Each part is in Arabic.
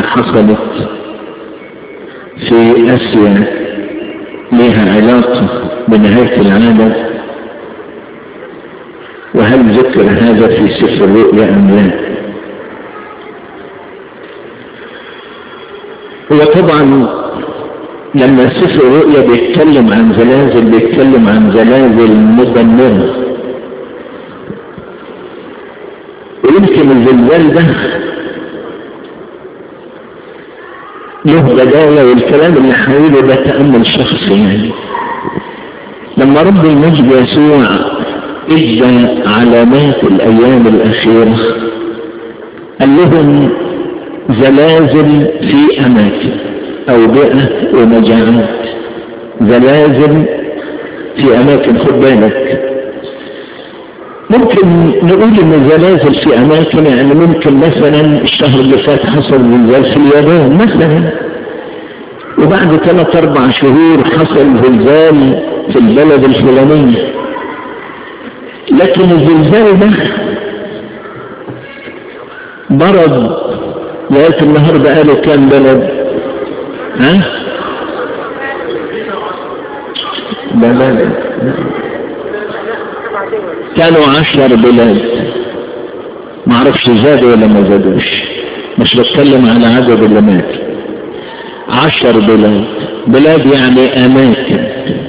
حصلت في آسيا لها علاقة بنهاية العالم؟ وهل ذكر هذا في سفر الرؤيا أم لا؟ هو طبعا لما سفر الرؤيا بيتكلم عن زلازل بيتكلم عن زلازل مدمرة، ويمكن الزلزال ده له بداية، والكلام اللي حوله ده تأمل شخصي. يعني لما رب المجد يسوع ادى علامات الأيام الأخيرة قال لهم زلازل في أماكن، أوبئة ومجاعات، زلازل في أماكن. خد بالك، ممكن نقول إن زلازل في أماكن، يعني ممكن مثلا الشهر اللي فات حصل زلزال في اليابان مثلا، وبعد 3-4 شهور حصل زلزال في البلد الفلانية. لكن الزلزال ده برد لغاية النهاردة قالوا كام بلد؟ ها؟ بلد كانوا 10 بلاد، معرفش زادوا ولا ما زادوش، مش بتكلم على عدد اللي مات. 10 بلاد، بلاد يعني أماكن،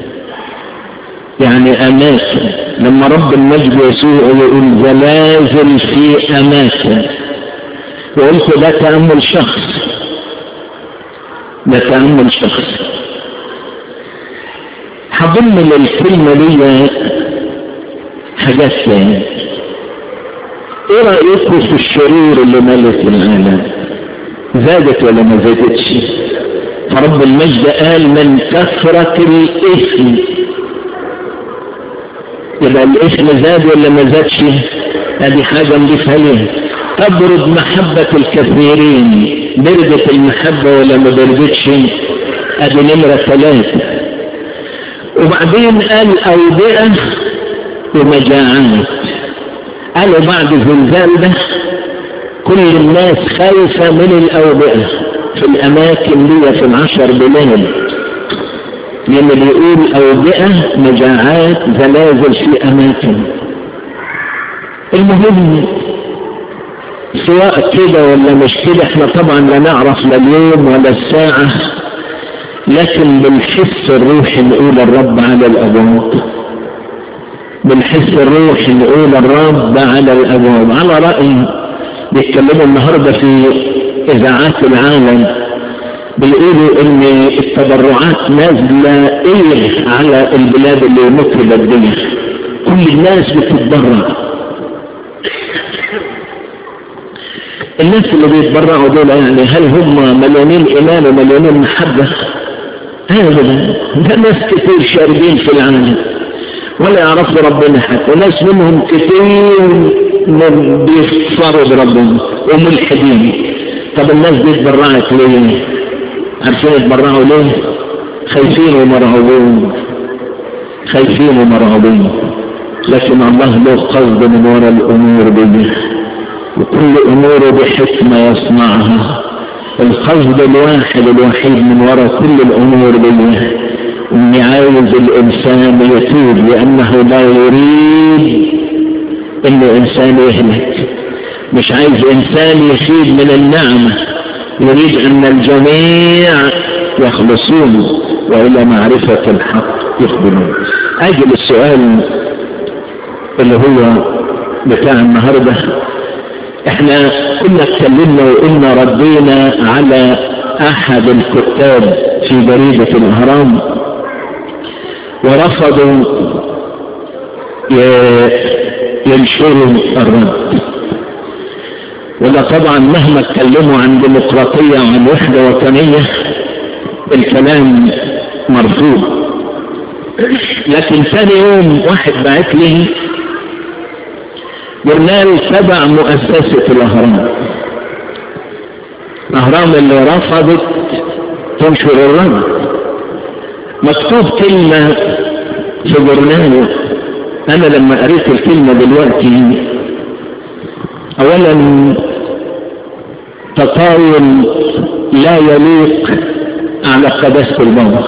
يعني أماكن. لما رب المجد يسوع يقول زلازل في أماكن، وقلت ده تأمل شخص، ده تأمل شخص. هضمن الكلمة دي حاجات تانية. ايه رأيكم في الشرور اللي ملت العالم؟ زادت ولا ما زادتش؟ فرب المجد قال من كثرة الإثم، يبقى الإثم زاد ولا ما زادش؟ هذه حاجة نضيفها ليه. تبرد محبة الكثيرين، بردت المحبة ولا ما بردتش؟ ادي نمرة 3. وبعدين قال أوبئة ومجاعات. قالوا بعد الزلزال ده كل الناس خايفة من الأوبئة في الأماكن دي، في 10 بلاد، لأنه بيقول أوبئة مجاعات زلازل في أماكن. المهم سواء كده ولا مش كده، احنا طبعا لا نعرف لا اليوم ولا الساعة، لكن بالحس الروحي نقول الرب على الأبواب، بالحس الروحي نقول الرب على الأبواب. على رأي بيتكلموا النهاردة في إذاعات العالم، بيقولوا ان التبرعات نازلة ايه على البلاد اللي مطربت دي، كل الناس بتتبرع. الناس اللي بيتبرعوا دول يعني هل هم مليانين ايمان ومليانين محبة؟ هذا ده ناس كتير شاربين في العالم ولا يعرفوا ربنا حتى، وناس منهم كتير بيكفروا بربنا وملحدين. طب الناس دي اتبرعت ليه؟ عارفين اتبرعوا ليه؟ خايفين ومرعوبين، خايفين ومرعوبين. لكن الله له قصد من وراء الامور دي، وكل اموره بحكمة يصنعها. القصد الواحد الوحيد من وراء كل الامور دي اني عايز الانسان يتوب، لانه لا يريد ان الانسان يهلك، مش عايز انسان يخيب من النعمة، يريد ان الجميع يخلصون والى معرفة الحق يقبلون. اجل السؤال اللي هو بتاع النهاردة، احنا كنا اتكلمنا وقلنا ردينا على احد الكتاب في جريدة الاهرام ورفضوا ينشروا الرد. ولا طبعا مهما اتكلموا عن ديمقراطية وعن وحدة وطنية الكلام مرفوض. لكن ثاني يوم واحد بعت لي جورنال تبع مؤسسة الأهرام، الأهرام اللي رفضت تنشر الرد، مكتوب كلمة في جورنال. أنا لما قريت الكلمة دلوقتي أولا تطاول لا يليق على قداسة البابا.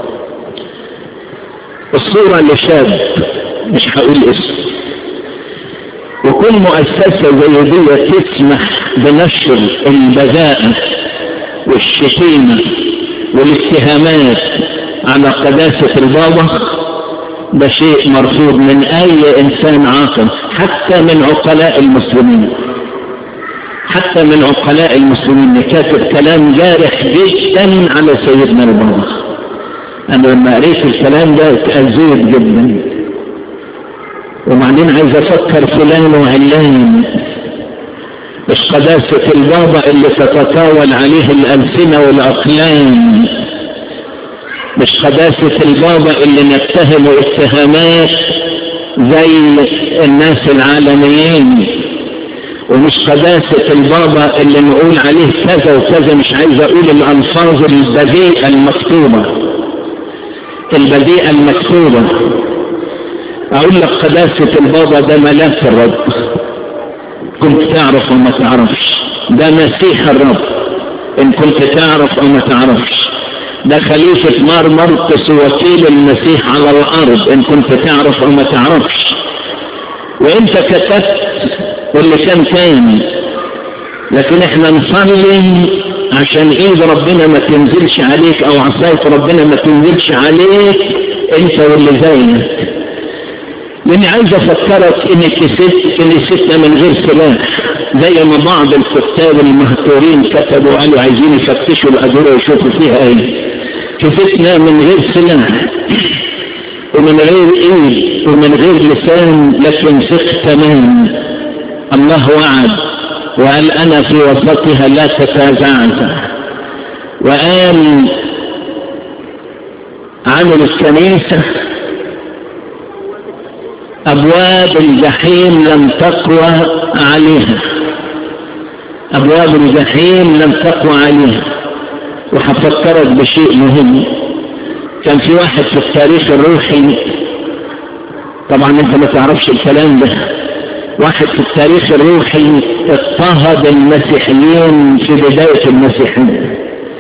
الصورة لشاب مش هقول اسم، وكل مؤسسة زي دي تسمح بنشر البذاءة والشتيمة والاتهامات على قداسة البابا، ده شيء مرفوض من اي انسان عاقل، حتى من عقلاء المسلمين. حتى من عقلاء المسلمين كاتب كلام جارح جدا على سيدنا البابا. انا لما قريت الكلام ده اتأذيت جدا، وبعدين عايز افكر فلان وعلان، مش قداسة البابا اللي تتطاول عليه الألسنة والأقلام، مش قداسة البابا اللي نتهم اتهامات زي الناس العالميين، ومش قداسة البابا اللي نقول عليه كذا وكذا، مش عايز اقول الألفاظ البذيئة المكتوبة، البذيئة المكتوبة. اقول لك قداسة البابا ده ملاك الرب، كنت تعرف وما تعرفش، ده مسيح الرب ان كنت تعرف او ما تعرفش، ده خليفة مرقس وكيل المسيح على الارض ان كنت تعرف او ما تعرفش. وانت كتبت واللي كان، لكن احنا نصلي عشان ايد ربنا ما تنزلش عليك او عصاية ربنا ما تنزلش عليك انت واللي زيك. لاني عايز افكرك انك كنيستنا من غير سلاح، زي ما بعض الكتاب المهتورين كتبوا قالوا عايزين يفتشوا الادوره ويشوفوا فيها ايه. كنيستنا من غير سلاح ومن غير ايد ومن غير لسان، لكن ثق تمام. الله وعد وقال انا في وسطها لا تتزعزع، وقال عن الكنيسة ابواب الجحيم لم تقوى عليها، ابواب الجحيم لم تقوى عليها. وحفكرك بشيء مهم، كان في واحد في التاريخ الروحي، طبعا انت ما تعرفش الكلام ده، واحد في التاريخ الروحي اضطهد المسيحيين في بداية المسيحية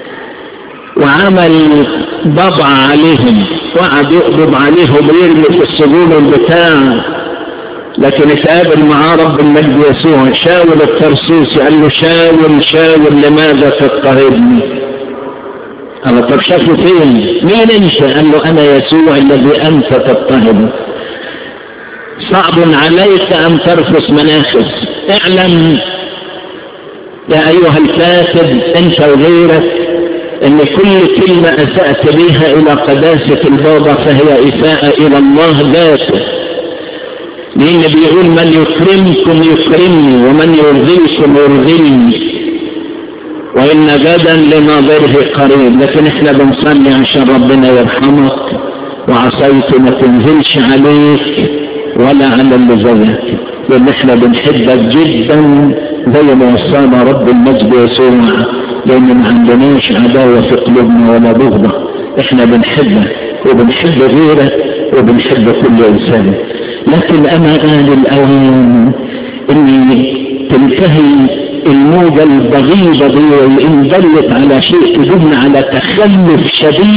وعمل ضبع عليهم، وقعد يقبض عليهم ويرمي في السجون والبتاع. لكن اتقابل مع رب المجد يسوع، شاول الترسوسي قال له شاول لماذا تضطهدني؟ قال له طب شافه فين؟ مين انت؟ قال له انا يسوع الذي انت تضطهده. صعب عليك ان ترفس مناخس. اعلم يا ايها الكاتب انت وغيرك ان كل كلمة اسأت بها الى قداسة البابا فهي اساءة الى الله ذاته، لان بيقول من يكرمكم يكرمني ومن يرضيكم يرضيني وان غدا لناظره قريب. لكن احنا بنصلي عشان ربنا يرحمك وعصيته ما تنزلش عليك ولا على اللي زيك، لان احنا بنحبك جدا زي ما وصانا رب المجد يسوع، لان ما عندناش عداوة في قلوبنا ولا بغضة، احنا بنحبك وبنحب غيرك وبنحب كل انسان. لكن انا آن الاوان اني تنتهي الموجة البغيضة دي، وان دلت على شيء تدل على تخلف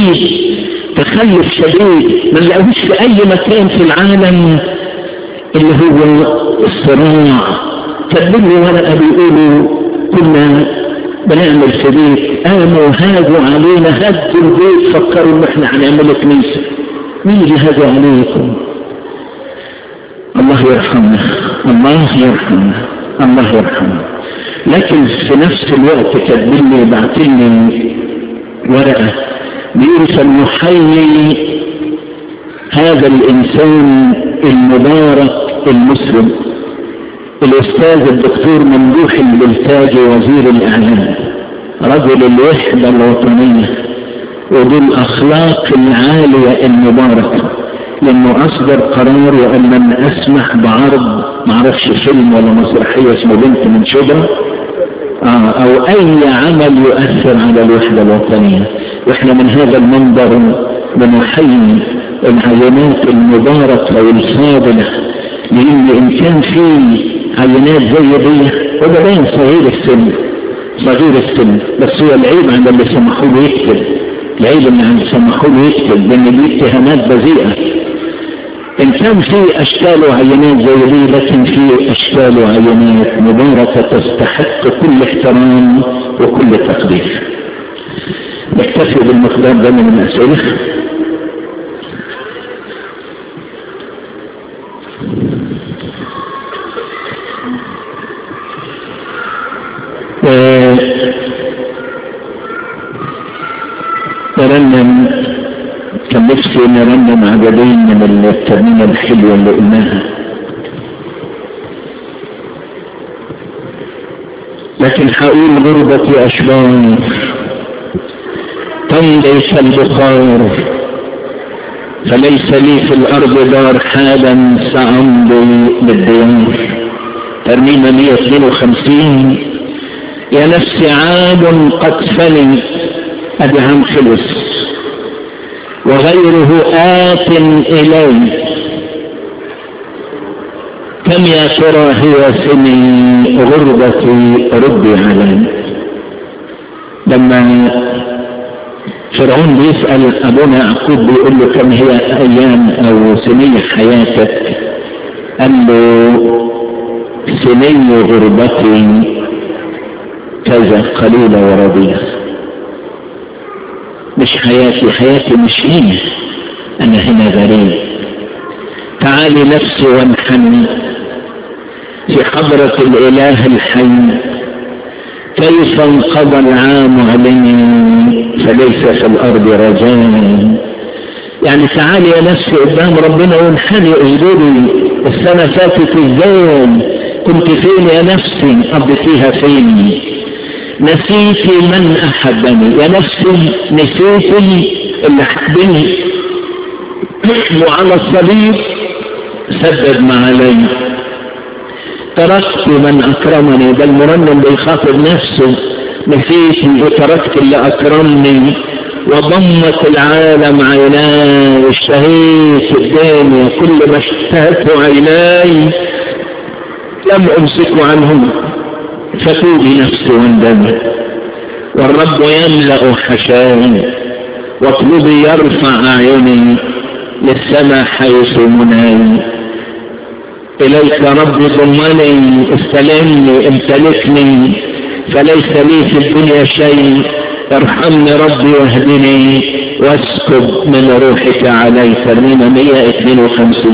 شديد ما نلاقوش في اي مكان في العالم، اللي هو الصراع. كتبوا لي ورقة بيقولوا كنا بنعمل في بيت، قاموا هاجوا علينا، هدوا البيت، فكروا ان احنا هنعمل كنيسة. مين اللي هاجوا عليكم؟ الله يرحمنا، الله يرحمنا، الله يرحمنا. لكن في نفس الوقت كتبوا لي بعتلي ورقة بيقول فلنحيي هذا الانسان المبارك المسلم الاستاذ الدكتور ممدوح البلتاجي وزير الاعلام، رجل الوحدة الوطنية وذو الاخلاق العالية المباركة، لانه اصدر قرار وان من اسمح بعرض معرفش فيلم ولا مسرحية اسمه بنت من شبرا او اي عمل يؤثر على الوحدة الوطنية. واحنا من هذا المنبر بنحيي العينات المباركة والفاضلة، لان ان كان في عينات زي دي وده باين صغير السن، صغير السن، بس هو العيب عند اللي سمحوا له يكتب، العيب ان سمحوا له يكتب، لان دي اتهامات بذيئة. ان كان في اشكال وعينات زي دي، لكن في اشكال وعينات مباركة تستحق كل احترام وكل تقدير. نكتفي بالمقدار ده من الاسئلة. نرنم، كان نفسي نرنم عددين من الترنيمة الحلوة اللي قلناها، لكن حقول غربتي أشبار تمضي كالبخار، فليس لي في الأرض دار حالا سأمضي للديار. ترنيمة 152. يا نفسي عاد قد فني، أدهم خلص وغيره آت إلي، كم يا ترى هي سني غربتي ربي علي. لما فرعون بيسأل أبونا يعقوب بيقول له كم هي أيام أو سني حياتك، قال له سني غربتي كذا قليلة ورضية. مش حياتي مش هنا، أنا هنا غريب. تعالي نفسي وانحني في حضرة الإله الحي، كيف انقضى العام عليني فليس في الأرض رجاء. يعني تعالي يا نفسي قدام ربنا وانحني اسجدي. السنة فاتت ازاي؟ كنت فين يا نفسي؟ قضيتيها فين؟ نسيتي من أحبني يا نفسي، نسيتي اللي حبني وعلى الصليب سدد ما علي. تركت من أكرمني، ده المرنم بيخاطب نفسه، نسيتي وتركت اللي أكرمني، وضمت العالم عيناي، اشتهيت الدنيا كل ما اشتهته عيناي، لم أمسك عنهم فتوبي نفسي واندمي. والرب يملأ حشائي واطلبي يرفع أعيني للسماء حيث مناي. إليك ربي ضمني، استلمني امتلكني، فليس لي في الدنيا شيء. ارحمني ربي واهدني واسكب من روحك علي. ترنيمة 152.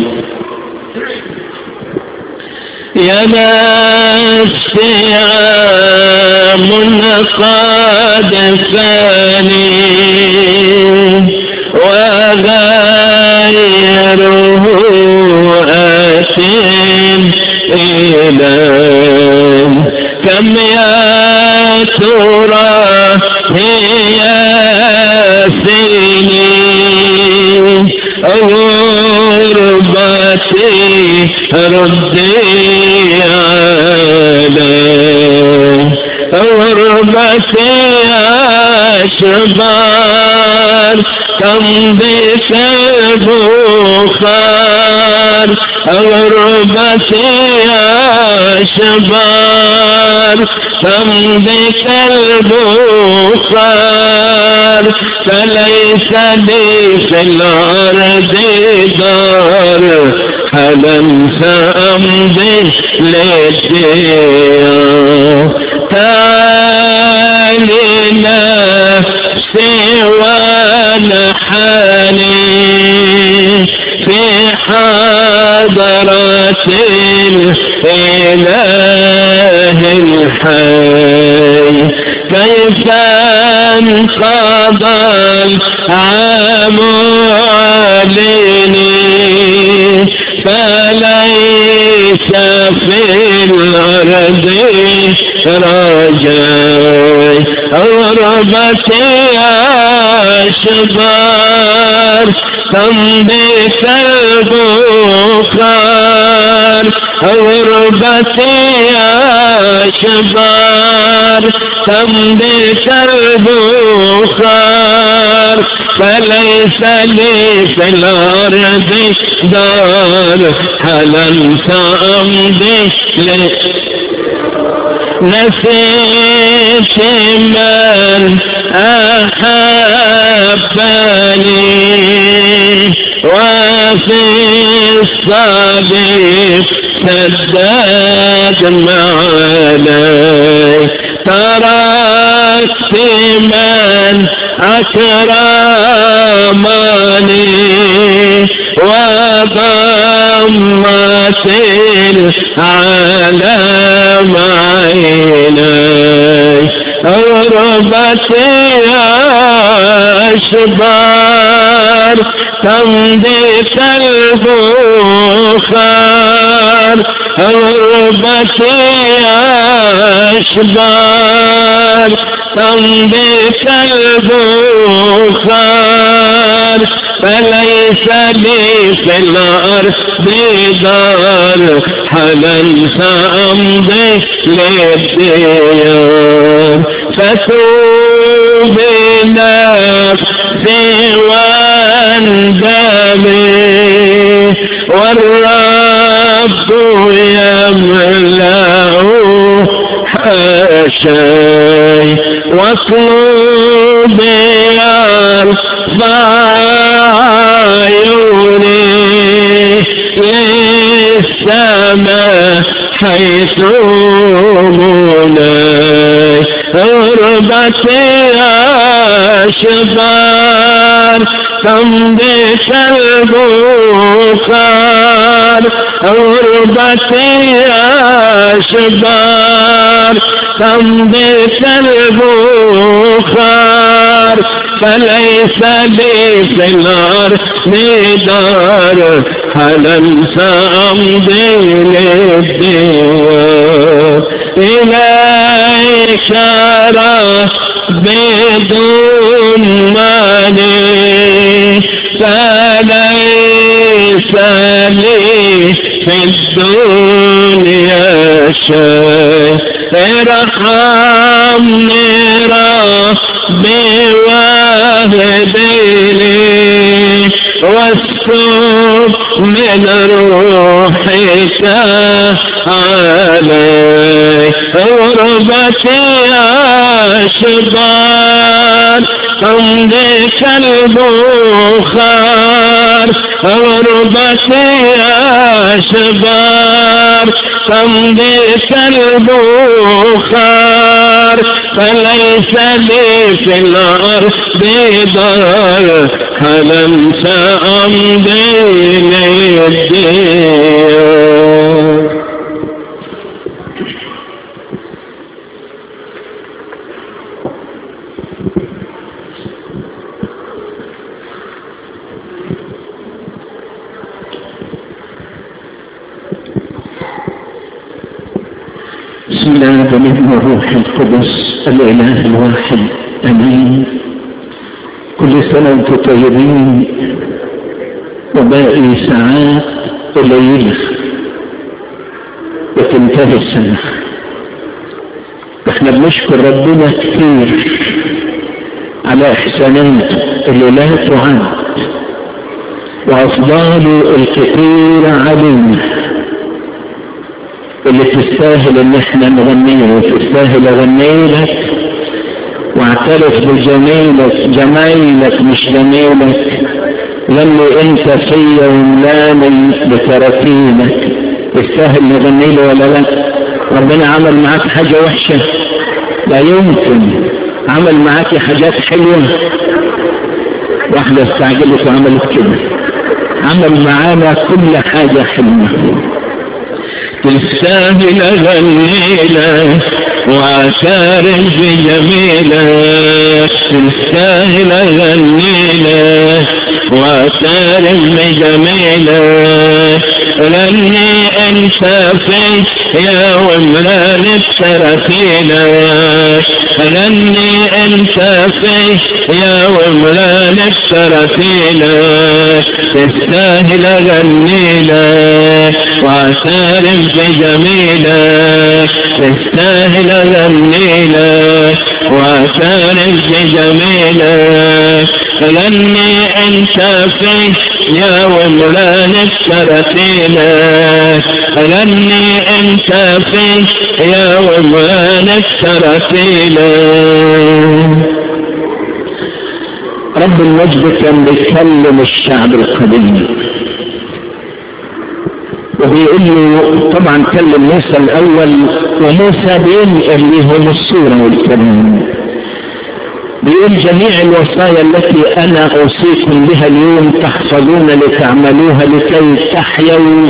يا نفسي عام قد فاني وغيره آت إلي، كم يا ترى هي سني غربتي ردي علي. غربتي أشبار تمضي كالبخار، غربتي أشبار تمضي كالبخار، فليس لي في الأرض دار حالا سأمضي للديار. تعالي نفسي ونحني في حضرة الإله الحي، كيف انقضى العام عليني فليس في الأرض رجاء. غربتي أشبار تمضي كالبخار، غربتي أشبار تمضي كالبخار، فليس لي في الأرض دار حالا سأمضي نسيت من أحبني وفي الصليب سدد معي تركت من أكرمني وضمت العالم عيني غربتي أشبار تمضي كالبخار غربتي أشبار تمضي كالبخار فليس لي في الأرض دار حنان سأمضي للديار فتوبي نفسي واندمي والرب يملأ حاشي واطلبي يرفع عيوني للسماء حيث مناي غربتي أشبار تمضي كالبخار غربتي أشبار تمضي كالبخار فليس لي في الأرض دار حنان سأمضي للديار إليك بدون ماني فليس لي في الدنيا شيء ارحمني ربي واهدني واسكب من روحك علي غربتي أشبار تمضي كالبخار غربتي أشبار تمضي كالبخار فليس لي في الأرض دار حنان سأمضي للديار بسم الله والابن والروح القدس الإله الواحد آمين. كل سنة وانتم طيبين وباقي ساعات قليلة وتنتهي السنة. احنا بنشكر ربنا كتير على احساناته اللي لا تعد وافضاله الكثير علينا اللي تستاهل ان احنا نغنيه وتستاهل اغنيلك واعترف بجميلك جميلك مش جميلك لاني انت فيا وملاني بتراتينك تستاهل نغنيله ولا لا؟ ربنا عمل معاك حاجة وحشة؟ لا يمكن. عمل معاك حاجات حلوة؟ واحدة استعجلت وعملت كده. عمل معانا كل حاجة حلوة. تستاهل اغنيلك واعترف بجميلك تستاهل اغنيلك واعترف بجميلك لاني انت فيا وملاني بتراتيلك لاني انت فيا وملاني بتراتيلك تستاهل اغنيلك واعترف بجميلك تستاهل اغنيلك واعترف بجميلك غني انت فيه يا ولانك ترتيلك، غني انت فيه يا ولانك ترتيلك. رب المجد كان بيكلم الشعب القديم وبيقول له، طبعا كلم موسى الاول، وموسى بينقل لهم الصورة والكلام. بيقول جميع الوصايا التي انا اوصيكم بها اليوم تحفظون لتعملوها لكي تحيوا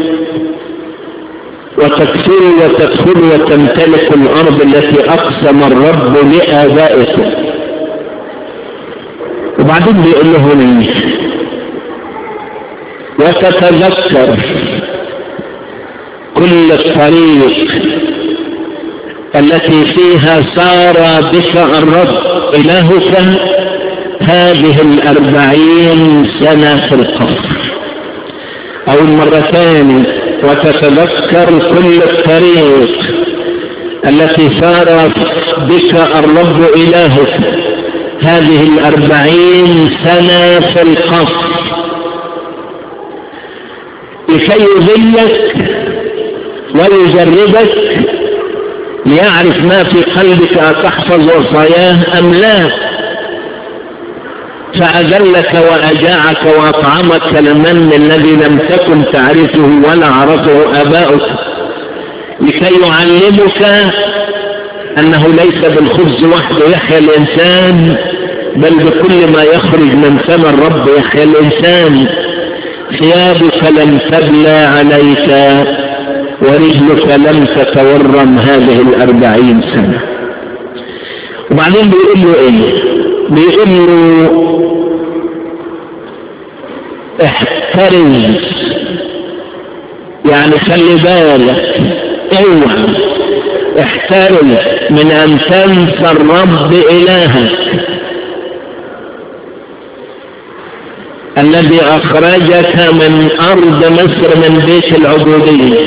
وتكثروا وتدخلوا وتمتلكوا الارض التي اقسم الرب لآبائكم. وبعدين بيقول لهم وتتذكر كل الطريق التي فيها سار بك الرب إلهك هذه 40 سنة في القصر. أو مرة ثانية، وتتذكر كل الطريق التي سار بك الرب إلهك هذه 40 سنة في القصر، لكي يذلك ويجربك ليعرف ما في قلبك أتحفظ وصاياه أم لا. فأذلك وأجاعك وأطعمك المن الذي لم تكن تعرفه ولا عرفه آباؤك، لكي يعلمك أنه ليس بالخبز وحده يحيا الإنسان، بل بكل ما يخرج من فم الرب يحيا الإنسان. ثيابك لم تبلى عليك ورجلك لم تتورم هذه 40 سنة. وبعدين بيقول له ايه؟ بيقول له احترز، يعني خلي بالك، اوعى احترز من ان تنسى الرب الهك الذي اخرجك من ارض مصر من بيت العبودية،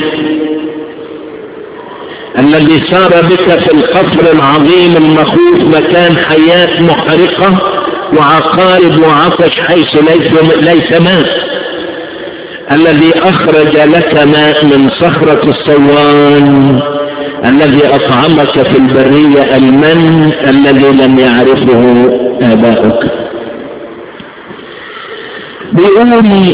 الذي سار بك في القصر العظيم المخوف مكان حياة محرقة وعقارب وعطش حيث ليس ماء، الذي أخرج لك ماء من صخرة الصوان، الذي أطعمك في البرية المن الذي لم يعرفه آباؤك. بيقول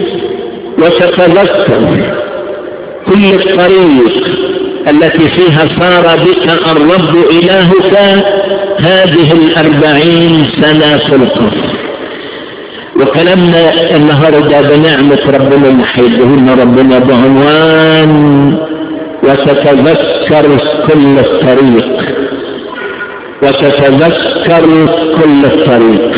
وتتذكر كل الطريق التي فيها سار بك الرب إلهك هذه 40 سنة في القصر. وكلامنا النهارده بنعمة ربنا اللي هيديهولنا ربنا بعنوان وتتذكر كل الطريق، وتتذكر كل الطريق.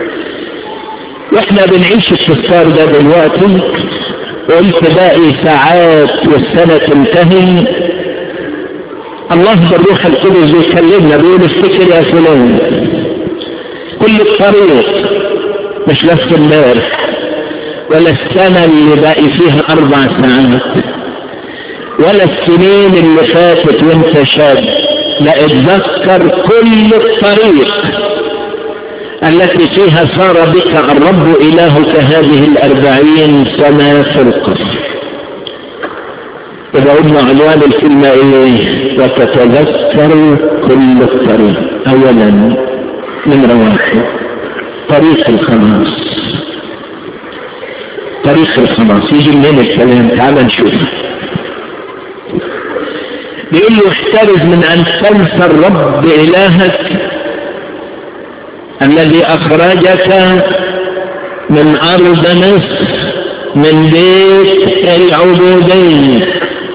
واحنا بنعيش التذكار ده دلوقتي، قلت باقي ساعات والسنة تنتهي، الله بالروح القدس بيكلمنا بيقول افتكر يا فلان كل الطريق، مش نفس امبارح ولا السنة اللي باقي فيها 4 ساعات ولا السنين اللي فاتت وانت شاب، لا اتذكر كل الطريق التي فيها سار بك الرب إلهك هذه 40 سنة في القصر. إذا قلنا عنوان الكلمة إيه؟ وتتذكر كل الطريق. أولا نمرة 1 طريق الخلاص. طريق الخلاص يجي منين الكلام؟ تعال نشوف. بيقول له احترز من أن تنسى الرب إلهك الذي أخرجك من أرض مصر من بيت العبودية،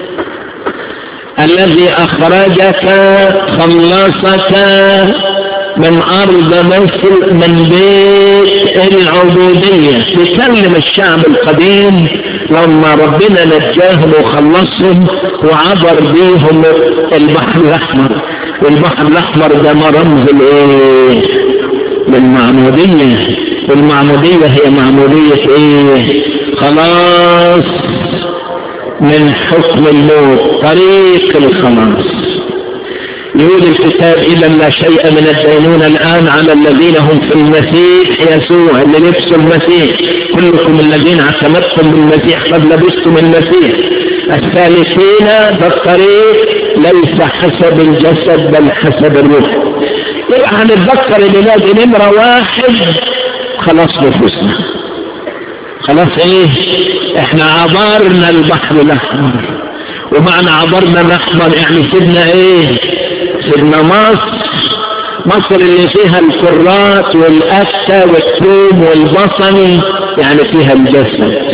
الذي أخرجك خلصك من أرض مصر من بيت العبودية. يكلم الشعب القديم لما ربنا نجاهم وخلصهم وعبر بيهم البحر الأحمر، والبحر الأحمر ده رمز الايه؟ للمعمودية. والمعمودية هي معمودية ايه؟ خلاص من حكم الموت، طريق الخلاص. يقول الكتاب إذا لا شيء من الدينونة الآن على الذين هم في المسيح يسوع، اللي لبسوا المسيح. كلكم الذين اعتمدتم بالمسيح قد لبستم المسيح. الثالثين بالطريق ليس حسب الجسد بل حسب الروح. يبقى هنتذكر الليلة نمرة 1 خلاص نفوسنا. خلاص ايه؟ احنا عبرنا البحر الأحمر، ومعنى عبرنا الأحمر يعني سيبنا ايه؟ سيبنا مصر اللي فيها الكرات والأفتة والثوم والبصل، يعني فيها الجسد،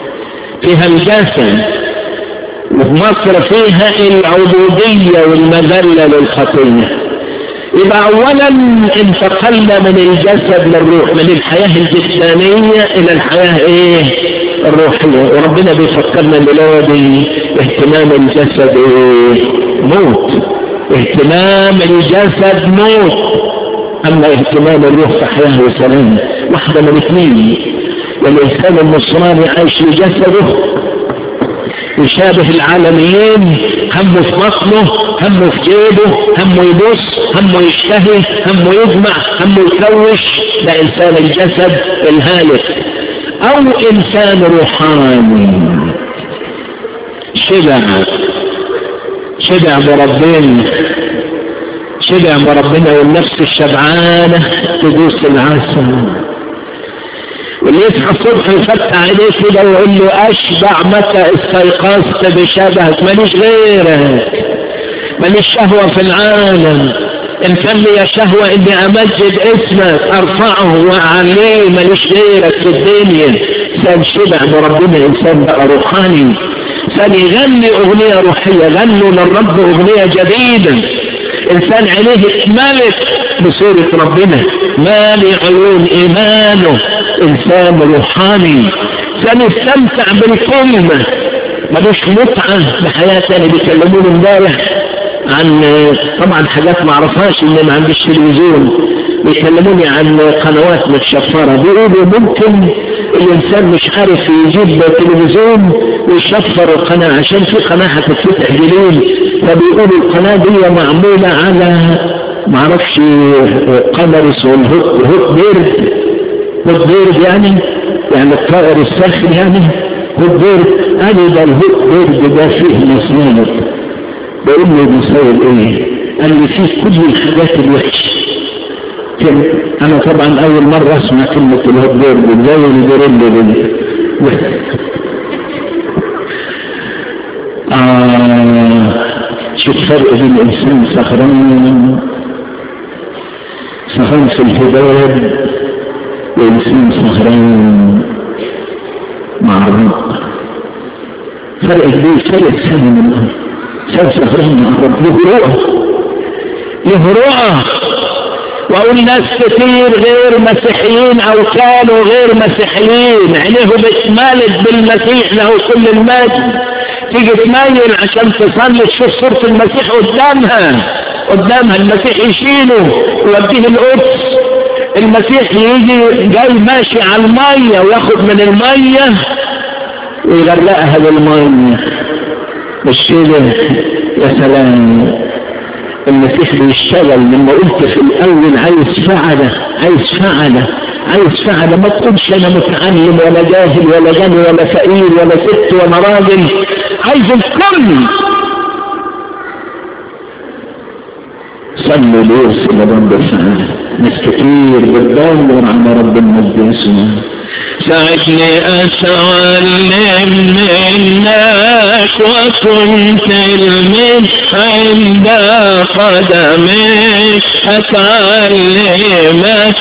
ومصر فيها العبودية والمذلة للخطية. يبقى أولا انتقلنا من الجسد للروح، من الحياة الجسدانية إلى الحياة ايه؟ الروحية. وربنا بيفكرنا بلادي اهتمام الجسد ايه؟ موت. اهتمام الجسد موت، اما اهتمام الروح فحياة وسلام. واحدة من الاثنين. والإنسان النصراني عايش لجسده يشابه العالميين، همه في بطنه، همه في جيبه، همه يبص، همه يشتهي، همه يجمع، همه يكوش. ده إنسان الجسد الهالك. أو إنسان روحاني شبع بربنا، والنفس الشبعانة تدوس العسل. واللي يصحى الصبح يفتح عليه كده ويقول له أشبع متى استيقظت بشبهك، ماليش غيرك، ماليش شهوة في العالم. إن كان لي شهوة إني أمجد اسمك أرفعه وأعليه، ماليش غيرك في الدنيا. إنسان شبع بربنا، إنسان بقى روحاني، إنسان يغني أغنية روحية. غنوا للرب أغنية جديدة. إنسان عينيه اتملت بصورة ربنا، مالي عيون إيمانه. إنسان روحاني، إنسان يستمتع بالكلمة، ملوش متعة بحياة تاني. بيكلمون امبارح عن طبعا حاجات ما اعرفهاش ان ما عنديش تلفزيون، بيكلموني عن قنوات متشفرة. بيقولوا ممكن الانسان مش عارف يجيب تلفزيون ويشفر القناة عشان في قناة هتتفتح جديد، فبيقولوا القناة دي معمولة على ما اعرفش قمر اسمه الهوت بيرد، يعني الطائر الساخن، يعني هوت بيرد. قالوا ده الهوت بيرد ده فيه مسامر. بقول له بيساوي ايه؟ قال لي فيه كل الحاجات الوحشة. انا طبعا اول مرة اسمع كلمة الهوت بيرد زي الجوريلا دي. شوف فرق بين الانسان سهران في الهداية وإنسان سهران مع الرب. فرق كبير، فرق سنة من الأرض. سهران مع الرب له رؤى. وأقول ناس كتير غير مسيحيين أو كانوا غير مسيحيين عينيهم اتمالت بالمسيح له كل المجد، تيجي تميل عشان تصلي تشوف صورة المسيح قدامها المسيح يشيله ويوديه القدس. المسيح يجي جاي ماشي على المية وياخد من المية ويغرقها بالمية. مش كده؟ يا سلام. المسيح بيشتغل. لما قلت في الأول عايز فعلة ما تقولش أنا متعلم ولا جاهل ولا غني ولا فقير ولا ست ولا راجل، عايز الكل. صلوا ليرسل رب السعادة. ناس كتير بتدور على رب المجد اسمه. ساعدني أتعلم منك وكن تلميذ عند قدمك، أتعلمك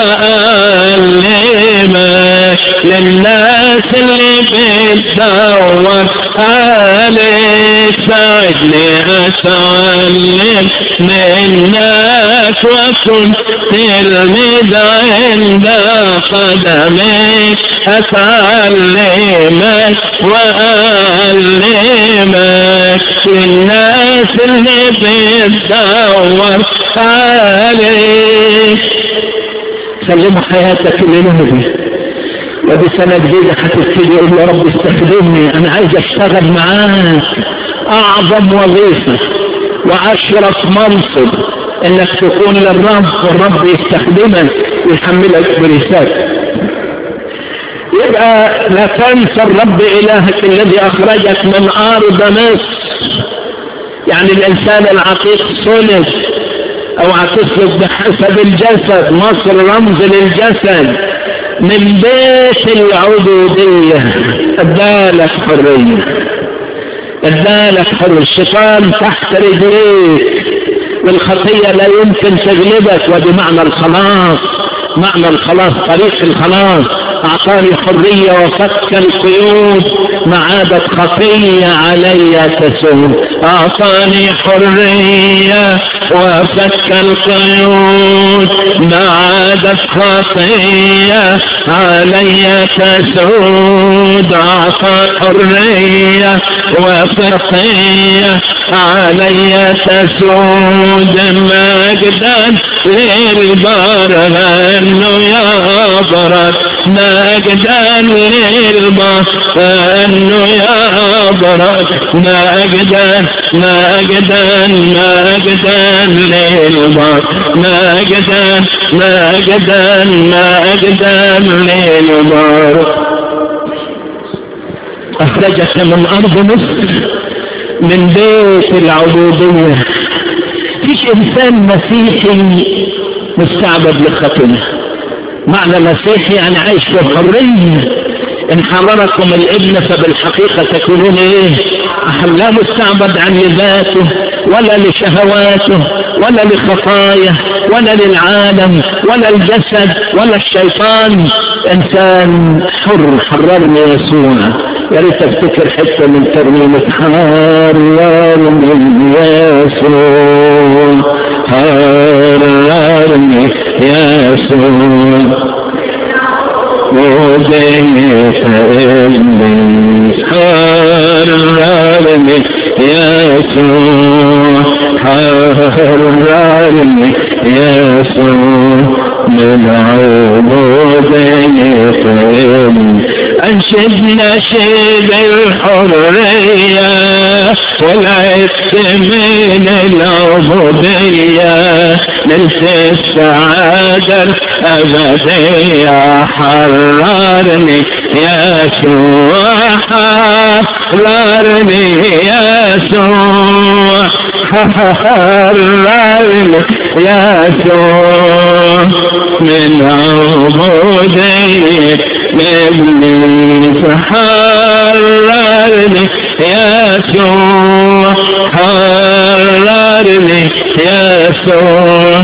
وأعلمك للناس اللي بتدور عليك. ساعدني أتعلم منك وكن تلميذ عند قدمك، أتعلمك وأعلمك للناس اللي بتدور عليك. سلموا حياتك للنبي، وبسنة جديدة هتبتدي يقول يا رب استخدمني، أنا عايز أشتغل معاك. أعظم وظيفة وأشرف منصب انك تكون للرب والرب يستخدمك ويحملك برسالة. يبقى لا تنسى الرب إلهك الذي أخرجك من أرض مصر. يعني الإنسان العتيق صلب أو هتسلك بحسب الجسد، مصر رمز للجسد، من بيت العبودية ادالك حرية، ادالك حرية. الشيطان تحت رجليك والخطية لا يمكن تغلبك، ودي معنى الخلاص. معنى الخلاص، طريق الخلاص. أعطاني حرية وفك القيود، ما عادت خطية علي تسود. أعطاني حرية وفك القيود، ما عادت خطية علي تسود. أعطاني حرية وفقية علي تسود. مجدا للبر أنه يبرك، مجدا للبر أنه يبرك، مجدا مجدا مجدا للبر، مجدا مجدا مجدا للبر. أخرجك من أرض مصر، من بيت العبودية. فيش إنسان مسيحي مستعبد للخطية. معنى مسيحي يعني عايش في حرية. إن حرركم الابن فبالحقيقة تكونون إيه؟ لا مستعبد عن ذاته ولا لشهواته ولا لخطاياه ولا للعالم ولا الجسد ولا الشيطان. إنسان حر، حررني يسوع. يا ريت افتكر حتة من ترنيمة حررني يسوع، حررني يسوع وديت إبليس، حررني يسوع، حررني يسوع من عبودية إبليس. أنشد نشيد الحرية والعتق من العبودية، نلت السعادة الأبدية. حررني يسوع، حررني يسوع، حررني يسوع من عبودية إبليس. حررني يسوع، حررني يسوع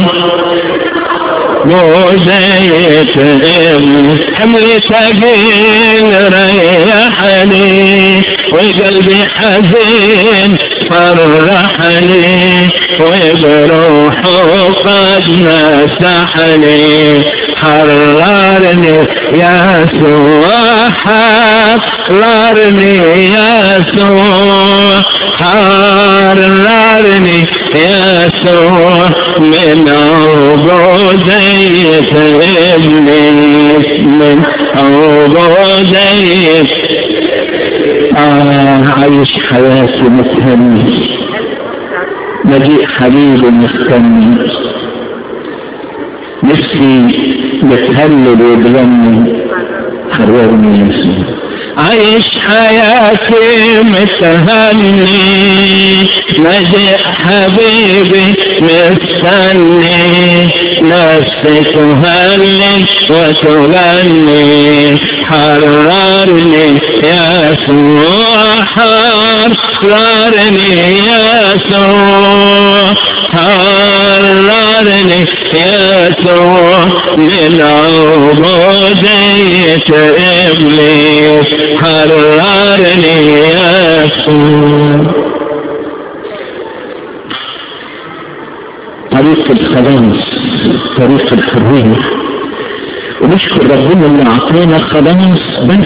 عبودية إبليس. حملي ثقيل ريحني وقلبي حزين فرحني، وبروحه قد مسحني. حررني يسوع، حررني يسوع، حررني يسوع من عبودية إبليس، من عبودية. عايش حياتي متهني، مجيء حبيبي مستني، نفسي بتهلل وبغني حررني يسوع. عايش حياتي متهني، مجيء حبيبي مستني، نفسي تهلل وتغني. حررني يسوع، حررني يسوع، حررني يسوع من عبودية إبليس. حررني يسوع. طريق الخلاص، طريق الحرية. ونشكر ربنا اللي أعطينا خلاص، بس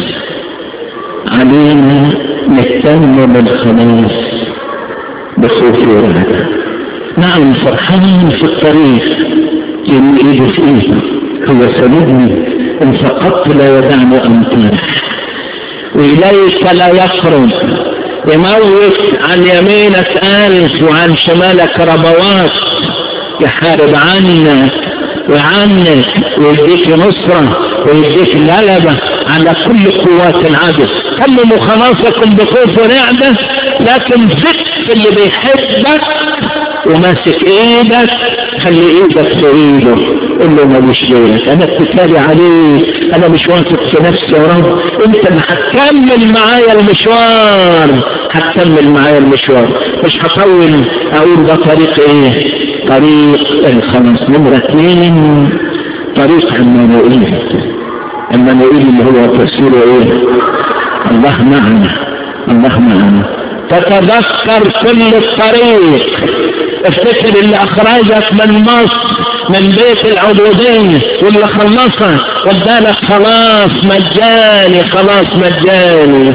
علينا نهتم بالخلاص بخوف ورعب. نعم فرحان في الطريق، إن إيده في إيده، هو سندني، إن سقطت لا يدعني أمطار، وإليك لا يقرب يموت عن يمينك 1000 وعن شمالك ربوات، يحارب عنك وعنك ويديك نصرة ويديك غلبة على كل قوات العدو. تمموا خلاصكم بخوف ورعبة، لكن ذكر اللي بيحبك وماسك ايدك خلي ايدك في ايده، قل له ماليش غيرك، انا اتكالي عليك، انا مش واثق في نفسي يا رب، انت اللي هتكمل معايا المشوار، هتكمل معايا المشوار، مش هطول اقول ده طريق ايه؟ طريق الخلاص. نمرة 2 طريق عمانوئيل. عمانوئيل اللي هو تفسيره ايه؟ الله معنا، الله معنا. تتذكر كل الطريق، افتكر اللي اخرجك من مصر من بيت العبودية واللي خلصك وادالك خلاص مجاني، خلاص مجاني.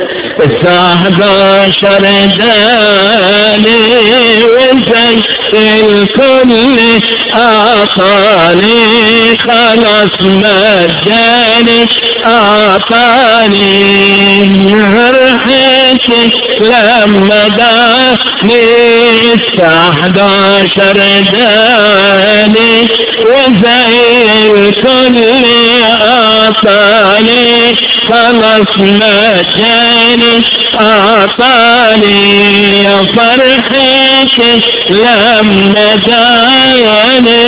11 داني وزي الكل اعطاني، خلاص مجاني اعطاني، فرحتي لما داني 11 داني وزي الكل اعطاني، خلاص مجاني اعطاني، يا فرحتي لما داني.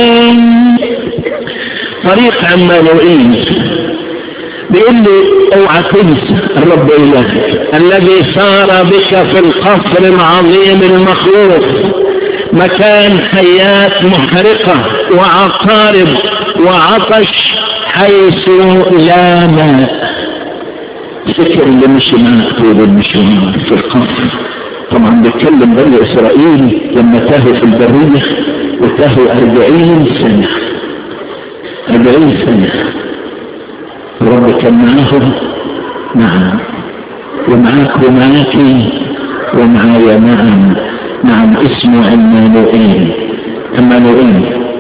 طريق عمانوئيل بيقول لي اوعى تنسى الرب إلهك الذي سار بك في القصر العظيم المخلوق، مكان حيات محرقة وعقارب وعطش حيث لا ماء. فكر اللي مشي معك طول المشوار في القصر. طبعا بيتكلم بني إسرائيل لما تاهوا في البرية وتاهوا 40 سنة، 40 سنة الرب كان معاهم. نعم، ومعاك ومعاكي ومعايا معا. نعم، اسمه عمانوئيل. عمانوئيل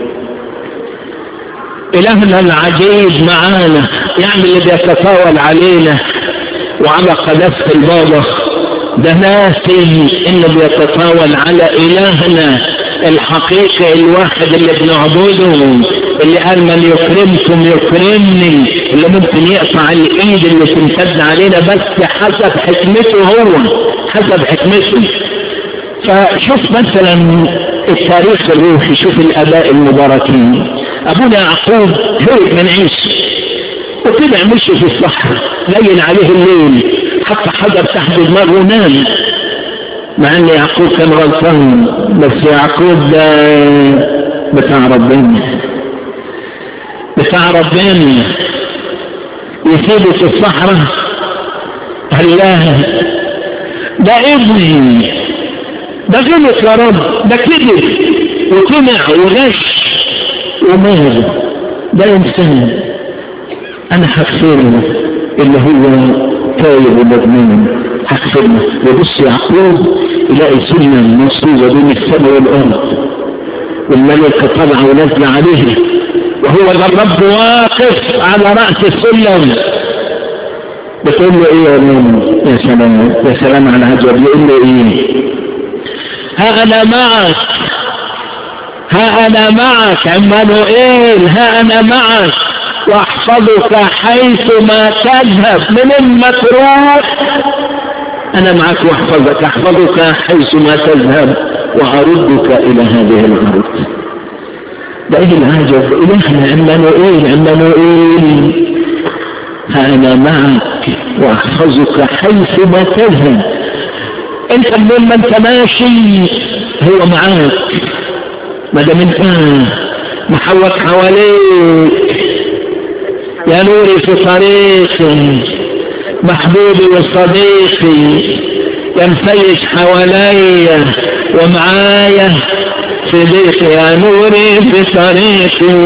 إلهنا العجيب معانا، يعني اللي بيتطاول علينا وعلى قداسة البابا ده ناسي انه بيتطاول على إلهنا الحقيقي الواحد اللي بنعبده، اللي قال من يكرمكم يكرمني، اللي ممكن يقطع الايد اللي تمتد علينا بس حسب حكمته هو، حسب حكمته. فشوف مثلا التاريخ الروحي، شوف الاباء المباركين. ابونا يعقوب هرب من عيسى وطلع مشي في الصحراء، ليل عليه الليل حتى حجر تحت دماغه ونام، مع ان يعقوب كان غلطان، بس يعقوب ده بتاع ربنا، بتاع ربنا. يسيبه في الصحراء الله، ده ابني، ده غلط يا رب، ده كذب وطمع وغش وماذا، ده انسان انا هغفره اللي هو تايب ومجنون، هغفره. وبص يعقوب يلاقي سنة منصوبة بين السماء والارض، والملكة طالعة ونازلة عليه، وهو ذا الرب واقف على رأس السلم. بتقول له ايه يا ماما؟ يا سلام، يا سلام على العجب. يقول له ايه؟ ها انا معك، ها انا معك عمانوئيل، ها انا معك واحفظك حيث ما تذهب. من ما تروح انا معك واحفظك، احفظك حيث ما تذهب واردك الى هذه الارض. ده ايه العجب؟ الهنا عمانوئيل، عمانوئيل، ها انا معك واحفظك حيث ما تذهب. انت من ما انت ماشي هو معاك، ما دام انت محوط حواليك. يا نوري في طريقي، محبوبي وصديقي، يا مفيش حواليا ومعايا في ضيقي. يا نوري في طريقي،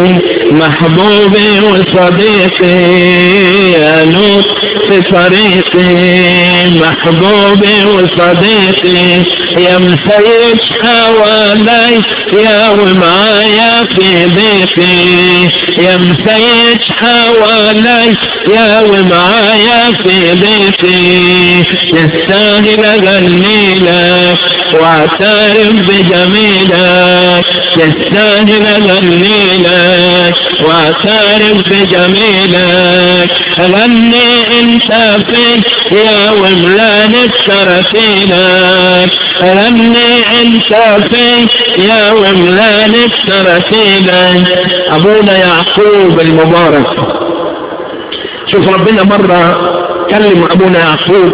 محبوبي وصديقي يا نور في طريقي، محبوبي وصديقي يا مسيج حوالي يا ومعايا في ضيقي، يا مسيج حوالي يا ومعايا في ضيقي، تستاهل اغني لك واعترف بجميلك، تستاهل اغني لك واعترف بجميلك، غني انت في يا وملاني بترتيلك، غني انت في يا وملاني بترتيلك. ابونا يعقوب المبارك، شوف ربنا مرة كلم ابونا يعقوب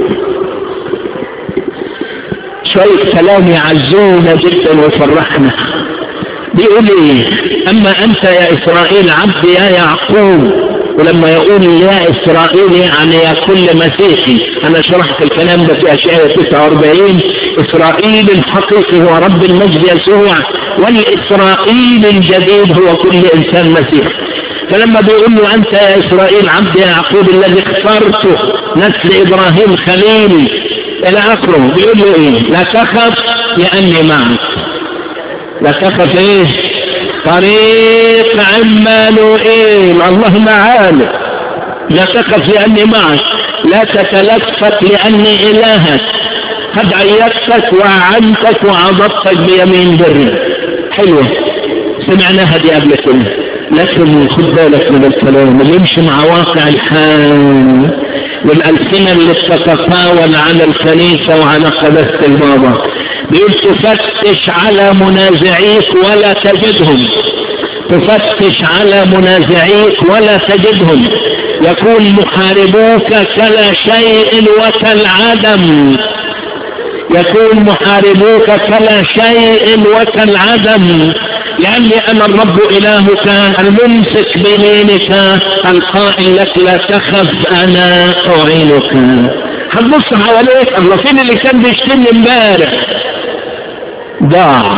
شوية كلام يعزونا جدا ويفرحنا. بيقول ايه؟ اما انت يا اسرائيل عبدي يا يعقوب، ولما يقول يا اسرائيل يعني يا كل مسيحي، انا شرحت الكلام ده في اشعياء 49. اسرائيل الحقيقي هو رب المجد يسوع، والاسرائيل الجديد هو كل انسان مسيحي. فلما بيقول له انت يا اسرائيل عبد يا يعقوب الذي اخترته نسل ابراهيم خليلي الى اخره، بيقول له ايه؟ لا تخف لاني معك. لا تخف ايه؟ طريق عمانوئيل، الله معانا. لا تخف لاني معك، لا تتلفت لاني الهك، قد عيدتك وعنتك وعضدتك بيمين بري. حلوه، سمعناها دي قبل كده، لكن خد بالك من الكلام اللي يمشي مع واقع الحال والألسنة اللي تتطاول على الكنيسة وعلى قداسة البابا. بيقول تفتش على منازعيك ولا تجدهم، تفتش على منازعيك ولا تجدهم، يكون محاربوك كلا شيء وكالعدم، يكون محاربوك كلا شيء وكالعدم، لأني أنا الرب إلهك الممسك بيمينك القائل لك لا تخف أنا أعينك. هتبص حواليك، الله فين اللي كان بيشتمني امبارح؟ ضاع.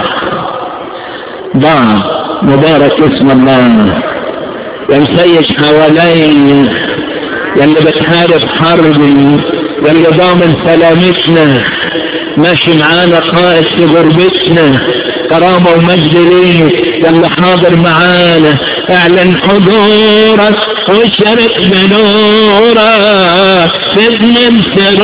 مبارك اسم الله. يا مسيج حوالي، يا اللي بتحارب حربي، يا اللي ضامن سلامتنا، ماشي معانا قائد في غربتنا، كرامة ومجد ليك، يا اللي حاضر معانا، اعلن حضورك واشرق بنورك، تضمن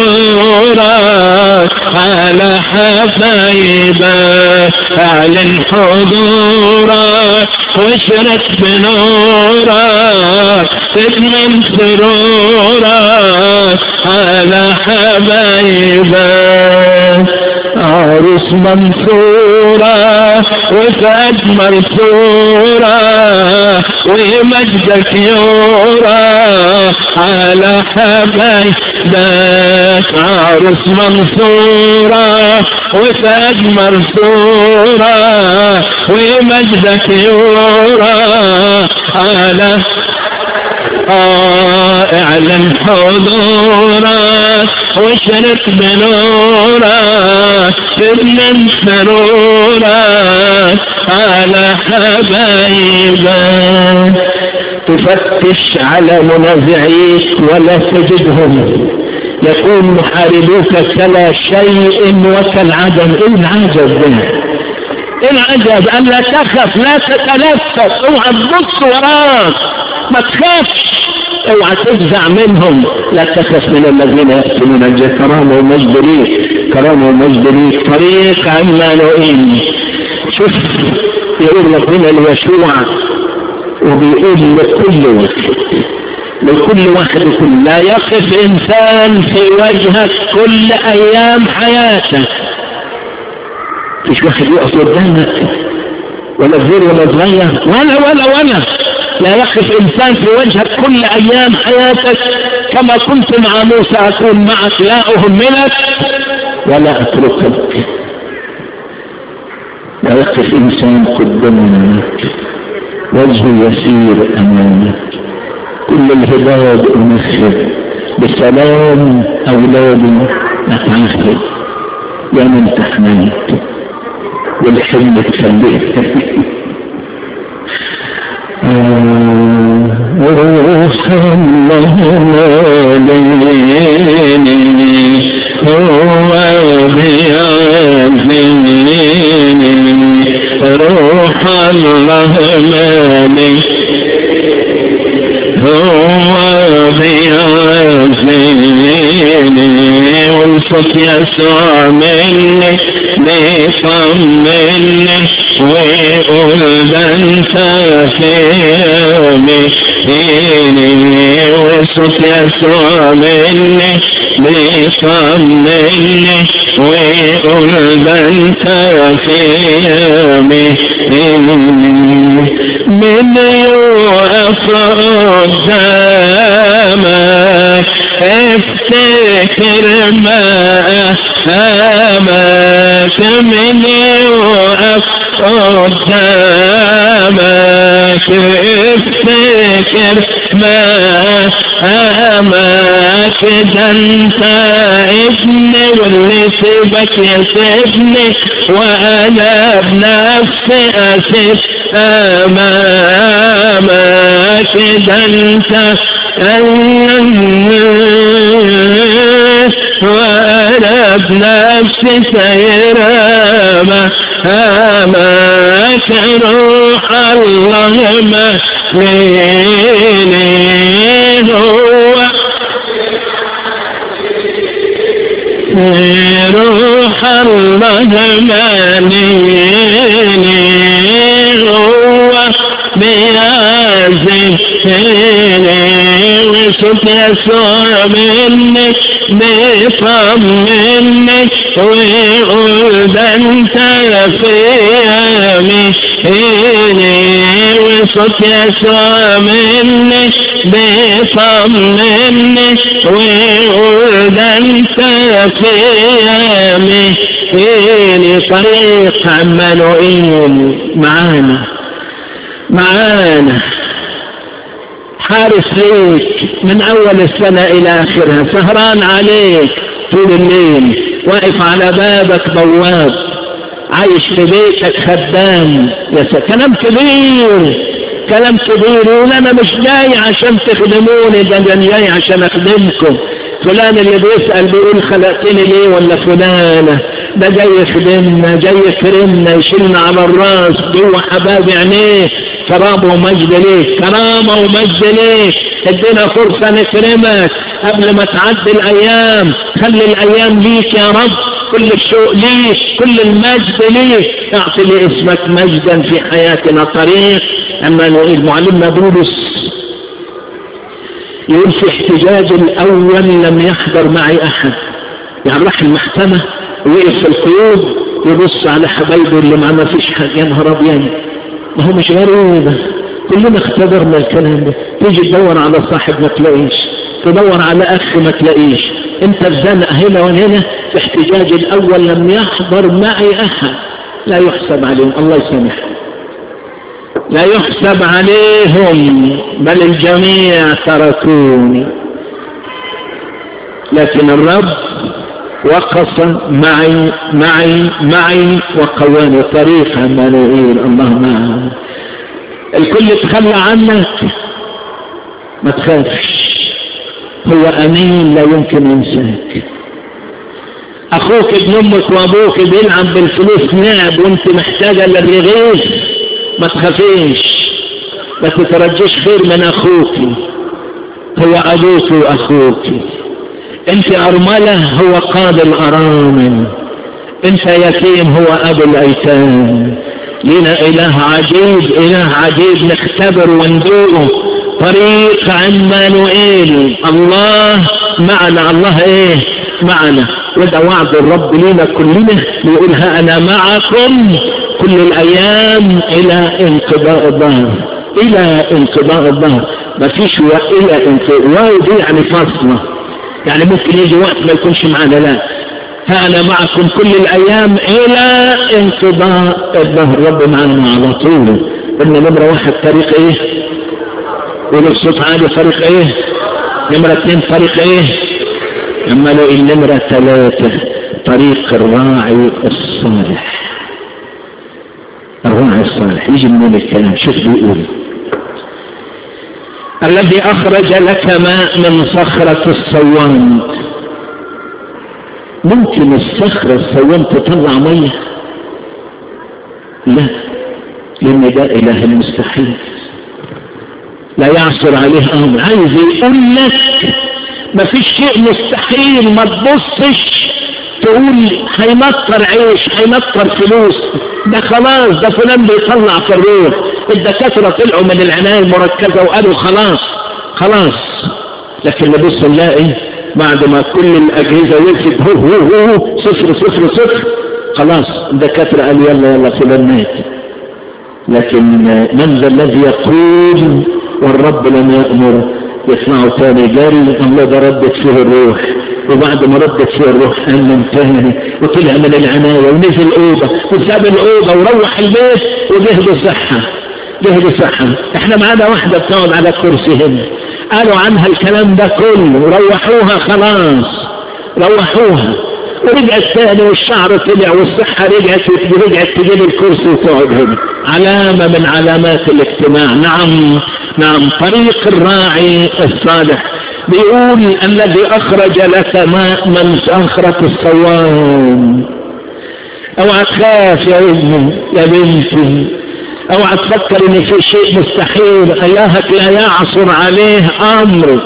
سرورك على حبايبك، اعلن حضورك واشرق بنورك، تضمن سرورك على حبايبك. عروس منصورة وفؤاد منصورة ومجدك يورى على حبايبك. عروس منصورة وفؤاد منصورة ومجدك يورى على اعلن حضورك واشرق بنورك، تضمن سرورك على حبايبك. تفتش على منازعيك ولا تجدهم، يكون محاربوك كلا شيء وكالعدم. ايه العجب ده؟ ايه العجب؟ ان لا تخف، لا تتلفت، اوعى تبص وراك، ما تخافش، اوعى تفزع منهم. لا تخف من الذين يأتون الجنة. كرامة ومجد ليك، كرامة ومجد ليك. طريق عمانوئيل. شوف يقول ربنا ليشوع وبيقول لكل واحد كل لا يقف انسان في وجهك كل ايام حياتك. مش واحد يقف قدامك ولا كبير ولا صغير ولا لا يقف انسان في وجهك كل ايام حياتك. كما كنت مع موسى اكون معك، لا اهملك ولا اتركك. لا يقف انسان قدامك، وجهه يسير امامك. كل الهداية انخذ بسلام اولادي اتعهد، يا من تحميت والحلم تخليه. روح الله ماليني هو بيعزيني روح الله مالي هو بيعزيني والصوت يسوع مني بيطمني ويقول ده انت في يميني والصوت يسوع مني بيطمني ويقول ده انت في يميني من يوقف قدامك افتكر ما أهمك من يوقف قدامك افتكر ما أهمك ده انت ابني واللي سيبك يسيبني وانا بنفسي اسيب امامك ده انت وانا بنفسي سيرامة امامك روح الله ماليني هو روح الله ماليني هو بيعزيني وصوت يسوع مني بيطمني ويقول ده انت في يميني وصوت يسوع مني بيطمني ويقول ده انت في يميني طريق عمانوئيل معانا حارس ليك من اول السنة الى اخرها سهران عليك طول الليل واقف على بابك بواب عايش في بيتك خدام كلام كبير يقول انا مش جاي عشان تخدموني ده انا جاي عشان اخدمكم فلان اللي بيسأل بيقول خلقتني ليه ولا فلانة ده جاي يخدمنا جاي يكرمنا يشيلنا على الراس جوه حباب عينيه كرامة ومجد ليك كرامة ومجد ليك ادينا فرصة نكرمك قبل ما تعدي الايام خلي الايام ليك يا رب كل الشوق ليك كل المجد ليك اعطي لاسمك مجدا في حياتنا طريق عمانوئيل معلمنا بولس يقول في احتجاج الاول لم يحضر معي احد يعني راح المحكمة وقف في القيود يبص على حبايبه اللي ما فيش حاجة يا نهار ابيض ما هو مش غريبة كلنا اختبرنا الكلام ده تيجي تدور على صاحب ما تلاقيش تدور على اخ ما تلاقيش انت في زنقة هنا وهنا في احتجاج الاول لم يحضر معي احد لا يحسب عليهم الله يسامحهم لا يحسب عليهم بل الجميع تركوني لكن الرب وقف معي وقواني طريق عمانوئيل الله معه الكل تخلى عنك ما تخافش هو امين لا يمكن ينساك اخوك ابن امك وابوك بيلعب بالفلوس لعب وانت محتاجه للرغيف ما تخافيش ما تترجيش خير من اخوك هو ابوك واخوك انت ارمله هو قاضي الارامل انت يتيم هو ابو الايتام لنا اله عجيب نختبر وندوقه طريق عمانوئيل الله معنا الله ايه معنا وده وعد الرب لنا كلنا يقول ها انا معكم كل الايام الى انقضاء الظهر ما فيش الى انقضاء دي يعني فاصله يعني ممكن يجي وقت ما يكونش معنا لا ها انا معكم كل الايام الى انقضاء الظهر رب معنا على طول قلنا نمرة 1 طريق ايه قولوا بصوت عالي طريق ايه نمرة 2 طريق ايه اما لو النمرة 3 طريق الراعي الصالح يجي منين الكلام شوف بيقول الذي أخرج لك ماء من صخرة الصوان. ممكن الصخرة الصوان تطلع مية؟ لا، لأن ده إله المستحيل لا يعصر عليه أمر. عايز يقول لك ما فيش شيء مستحيل، ما تبصش تقول هيمطر عيش هيمطر فلوس، ده خلاص ده فلان بيطلع في الروح. الدكاترة طلعوا من العناية المركزة وقالوا خلاص. لكن نبص نلاقي بعد ما كل الأجهزة وقفت هو 0 خلاص الدكاترة قالوا يلا فلان مات. لكن من ذا الذي يقول والرب لم يأمر؟ يسمعوا تاني جاري الله ده ردت فيه الروح، وبعد ما ردت فيه الروح أمن تاني وطلع من العناية ونزل أوضة وساب الأوضة وروح البيت وجهد الصحة. احنا معانا واحدة بتقعد على كرسي هنا قالوا عنها الكلام ده كله، روحوها خلاص روحوها، ورجعت تاني والشعر طلع والصحة رجعت تجيب الكرسي وتقعد هنا. علامة من علامات الاجتماع. نعم طريق الراعي الصالح. بيقول الذي أخرج لك ماء من صخرة الصوان. اوعى تخاف يا ابني يا بنتي، اوعى تفكر ان في شيء مستحيل، إلهك لا يعصر عليه أمر.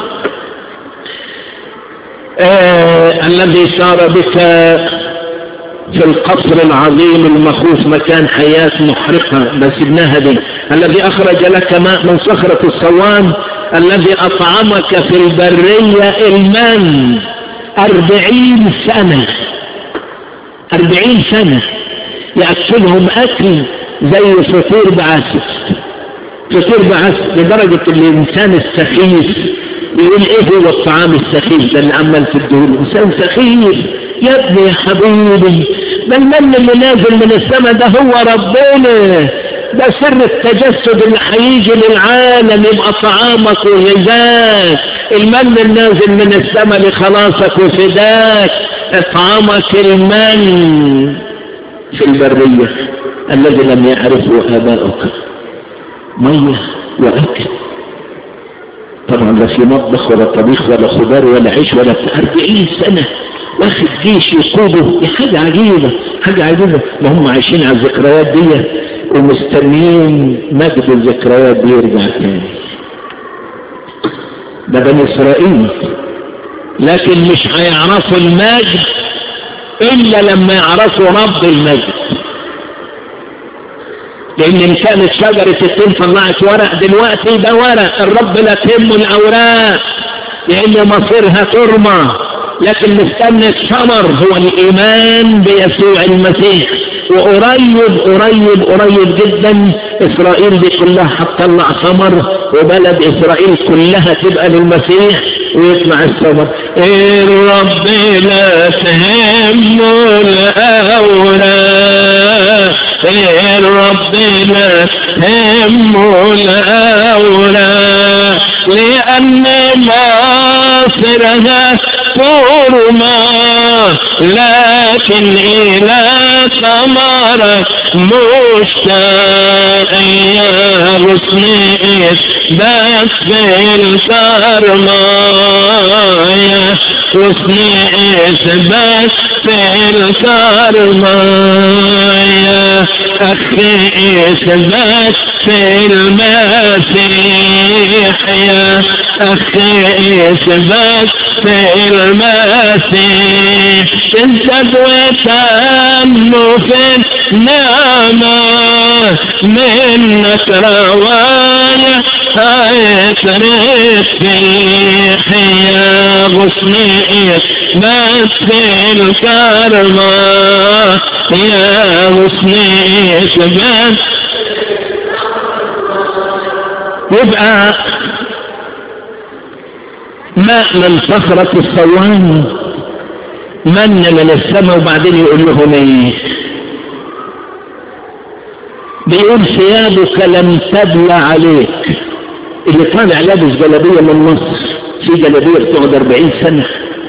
الذي سار بك في القصر العظيم المخوف مكان حياة محرقة بس ابنها دي. الذي أخرج لك ماء من صخرة الصوان، الذي أطعمك في البرية المن 40 سنة يأكلهم أكل زي فطير بعسل لدرجة الإنسان السخيف يقول ايه هو الطعام السخيف ده اللي عمال في الدول؟ انسان سخيف يا ابني يا حبيبي، ده المن اللي نازل من السماء ده هو ربنا، ده سر التجسد اللي هيجي للعالم يبقى طعامك وغذاك. المن النازل من السماء لخلاصك وفداك، اطعامك المن في البرية الذي لم يعرفه آباؤك، مية وأكل. طبعا لا في مطبخ ولا طبيخ ولا خضار ولا عيش ولا 40 سنة واخد جيش يقوده. دي حاجة عجيبة. ما هم عايشين على الذكريات دي ومستنيين مجد الذكريات دي يرجع تاني. ده بني إسرائيل، لكن مش هيعرفوا المجد إلا لما يعرفوا رب المجد. لأن إن كانت شجرة التين طلعت ورق دلوقتي ده ورق، الرب لا تهمه الأوراق لأن مصيرها ترمى، لكن مستنى الثمر هو الإيمان بيسوع المسيح. وقريب جدا إسرائيل دي كلها هتطلع ثمر، وبلد إسرائيل كلها تبقى للمسيح ويطلع الثمر. الرب لا تهمه الأوراق، الرب لا تهمه الأوراق، لأن مصيرها ترمى، لكن إلى ثمرك مشتاق يا غصنيت بس في الكرماية، غصنيت بس في الكرماية، أخي إثبات في المسيح يا أخي إثبات في المسيح، تزداد وتنمو في النعمة منك رواية هيترك فيح يا غصنيت بس في الكرمة يا غصنيت بس. يبقى ماء من صخرة الصوان، من من السماء. وبعدين يقول لهم ايه؟ بيقول ثيابك لم تبلى عليك. اللي طالع لابس جلابيه من مصر، في جلابيه بتقعد 40 سنه،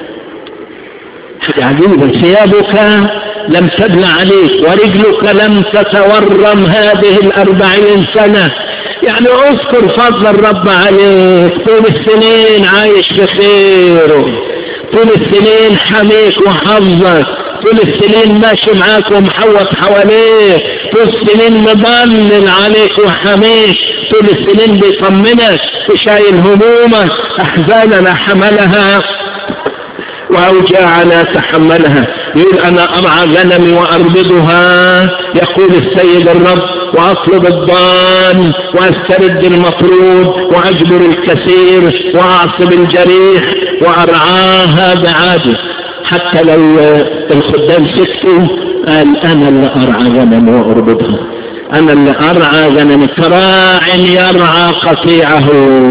حاجه عجيبه. ثيابك لم تبلى عليك ورجلك لم تتورم هذه 40 سنه. يعني اذكر فضل الرب عليك، طول السنين عايش في خيره، طول السنين حميك وحفظك، طول السنين ماشي معاك ومحوط حواليك، طول السنين مضلل عليك وحميك، طول السنين بيطمنك وشايل همومك، احزاننا حملها وأوجاعنا تحملها. يقول أنا أرعى غنمي وأربضها، يقول السيد الرب، وأطلب الضال وأسترد المطرود وأجبر الكثير وأعصب الجريح وأرعاها بعادل. حتى لو الخدام سكتوا قال أنا اللي أرعى غنمي وأربضها، أنا اللي أرعى غنمي. كراع يرعى قطيعه،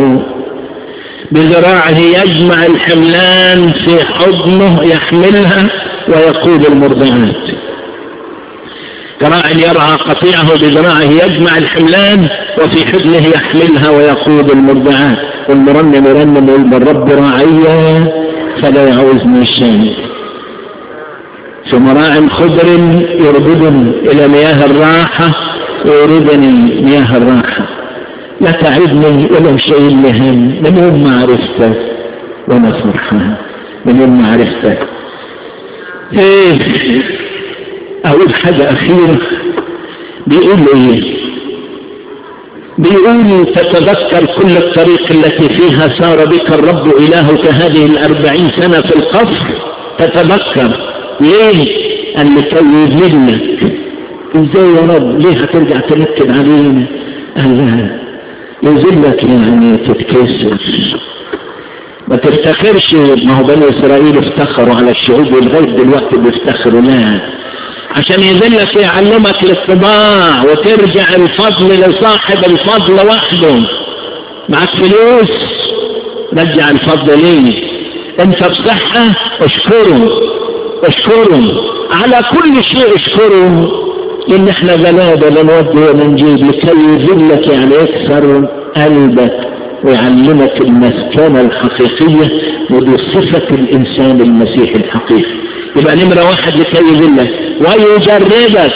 بذراعه يجمع الحملان، في حضنه يحملها ويقود المرضعات. كراع يرعى قطيعه، بذراعه يجمع الحملان وفي حضنه يحملها ويقود المرضعات. والمرنم يرنم ويقول الرب راعي فلا يعوزني شيء، في مراع خضر يربدني إلى مياه الراحة ويردني مياه الراحة. لا تعبني ولا شيء مهم، من يوم ما عرفتك وانا فرحان، من يوم ما عرفتك. اقول حاجة اخيرة، بيقول ايه؟ بيقول تتذكر كل الطريق التي فيها سار بك الرب الهك هذه 40 سنة في القصر. تتذكر ليه؟ قال لكي يذلك. ازاي يا رب؟ ليه هترجع تنكد علينا؟ قال لا، يذلك يعني تتكسر، ما تفتخرش. ما هو بني اسرائيل افتخروا على الشعوب ولغايه دلوقتي بيفتخروا، لا، عشان يذلك يعلمك الاتباع وترجع الفضل لصاحب الفضل وحده. معك فلوس، رجع الفضل ليه. انت بصحة اشكره، اشكره على كل شيء، اشكره، لان احنا غلابة لا نودي ولا نجيب. لكي يذلك يعني يكسر قلبك ويعلمك المسكنة الحقيقية، ودي صفة الانسان المسيحي الحقيقي. يبقى نمرة 1 لكي يذلك ويجربك.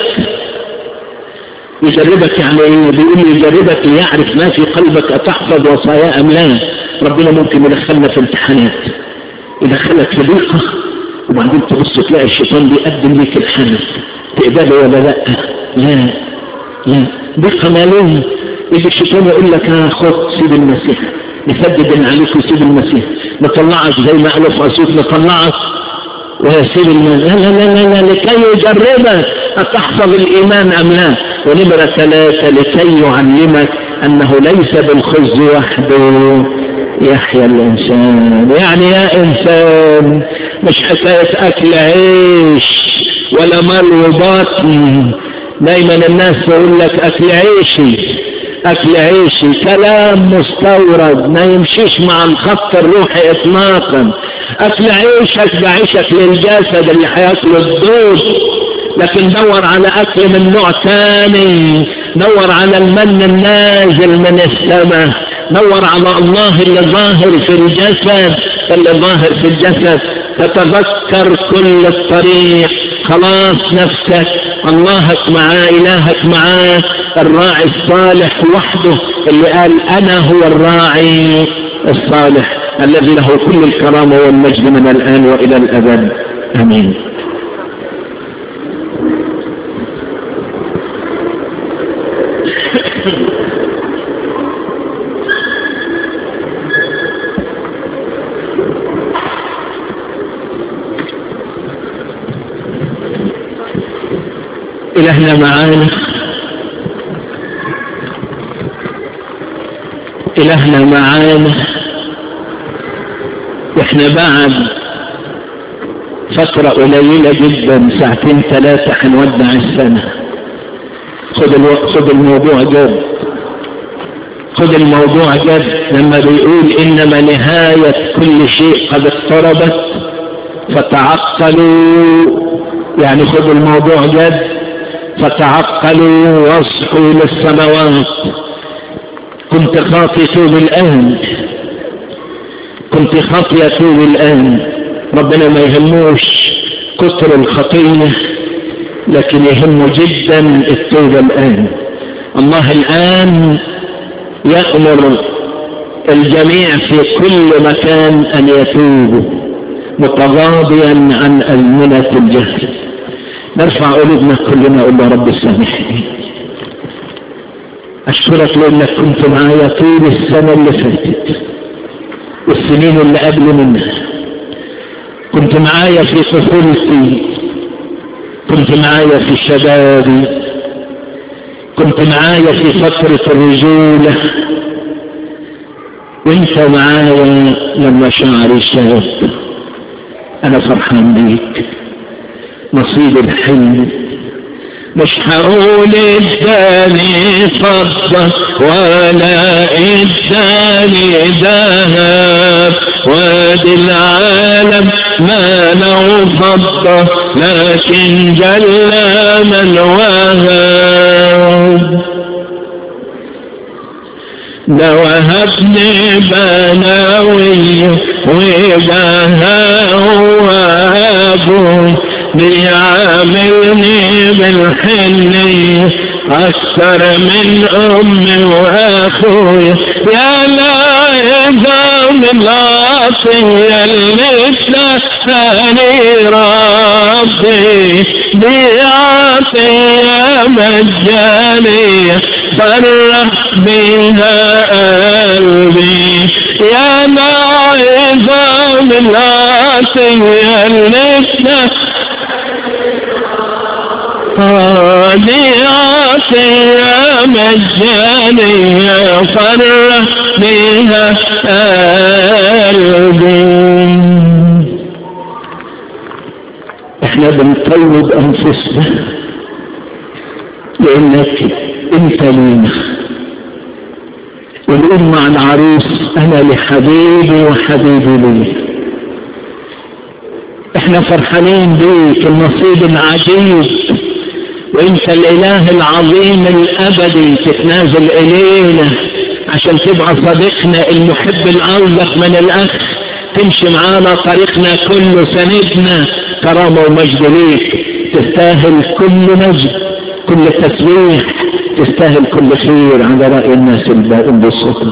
يجربك يعني ايه؟ بيقول يجربك ليعرف ما في قلبك، اتحفظ وصايا ام لا. ربنا ممكن يدخلنا في امتحانات، يدخلك في ضيقة، وبعدين تبص تلاقي الشيطان بيقدم لك الحنس، تقبله ولا لا؟ لا لا، ضيقة مالية. يجي الشيطان يقول لك خد سيب المسيح، نسدد عليك وسيب المسيح، نطلعك زي ما قالوا في اسيوط، نطلعك ويسيب المسيح. لا لا لا لا، لكي يجربك أتحفظ الإيمان أم لا. ونمرة 3 لكي يعلمك أنه ليس بالخبز وحده يحيا الإنسان. يعني يا إنسان مش حكاية أكل عيش ولا مال وبطن. دايما الناس تقول لك أكل عيشي، أكل عيشي، كلام مستورد ما يمشيش مع الخط الروحي إطلاقا. أكل عيشك بعيشك للجسد اللي هياكله الدود، لكن دور على أكل من نوع ثاني، دور على المن النازل من السماء، دور على الله اللي ظاهر في الجسد، اللي ظاهر في الجسد. تتذكر كل الطريق، خلاص نفسك، اللهك معاه، إلهك معاه، الراعي الصالح وحده اللي قال أنا هو الراعي الصالح الذي له كل الكرامة والمجد من الآن وإلى الأبد، آمين. إلهنا معانا، إلهنا معانا. وإحنا بعد فترة قليلة جدا، 2 3 ساعات هنودع السنة. خد الموضوع جد، خد الموضوع جد. لما بيقول إنما نهاية كل شيء قد اقتربت فتعقلوا، يعني خد الموضوع جد، فتعقلوا واصحوا للسماوات. كنت خاطئ توب الآن، كنت خاطئ توب الآن. ربنا ما يهموش كتر الخطية، لكن يهمه جدا التوبة الآن. الله الآن يأمر الجميع في كل مكان أن يتوبوا متغاضيا عن أزمنة الجهل. نرفع قلوبنا كلنا قل يا رب سامحني، أشكرك لأنك كنت معايا طول السنة اللي فاتت والسنين اللي قبل منها، كنت معايا في طفولتي، كنت معايا في شبابي، كنت معايا في فترة الرجولة، وانت معايا لما شعري شاب. انا فرحان بيك، نصيب الحلم. مش هقول اداني فضة ولا اداني ذهب، وادي العالم ما له فضة لكن جل من وهب. ده وهبني بلاوي وبهاء وابوي، بيعاملني بالحنية أكثر من أمي وأخوي. يا نعظم العطية اللي اداني ربي، دي عطية مجانية فرح بها قلبي. يا نعظم العطية اللي دي عطية مجانية فرح بها قلبي. احنا بنطلب انفسنا لانك انت لينا، ونقول مع العروس انا لحبيبي وحبيبي لي. احنا فرحانين بيك، النصيب العجيب، وانت الاله العظيم الابدي تتنازل الينا عشان تبقى صديقنا المحب الأوثق من الاخ، تمشي معانا طريقنا كله، سندنا. كرامة ومجد ليك، تستاهل كل مجد، كل تسبيح، تستاهل كل خير على رأي الناس البائن بالسلطة.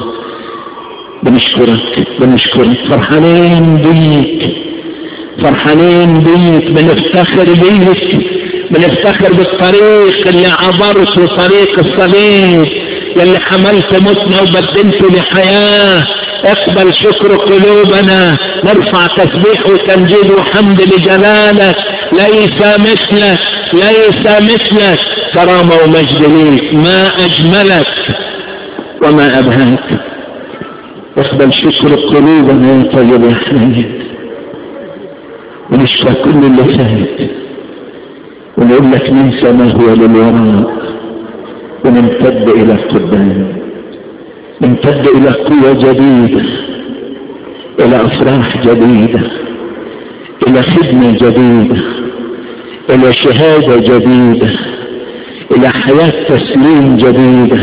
بنشكرك فرحانين بيك، فرحانين بيك، بنفتخر بيك، بنفتخر بالطريق اللي عبرته، طريق الصليب يلي حملت موتنا وبدلته لحياة. اقبل شكر قلوبنا، نرفع تسبيح وتمجيد وحمد لجلالك. ليس مثلك، ليس مثلك، كرامة ومجد ليك، ما أجملك وما أبهاك. اقبل شكر قلوبنا يا طيب يا حنين، ونشفى كل اللي فات، ونقول لك ننسى ما هو للوراء ونمتد إلى القدام، نمتد إلى قوة جديدة، إلى أفراح جديدة، إلى خدمة جديدة، إلى شهادة جديدة، إلى حياة تسليم جديدة،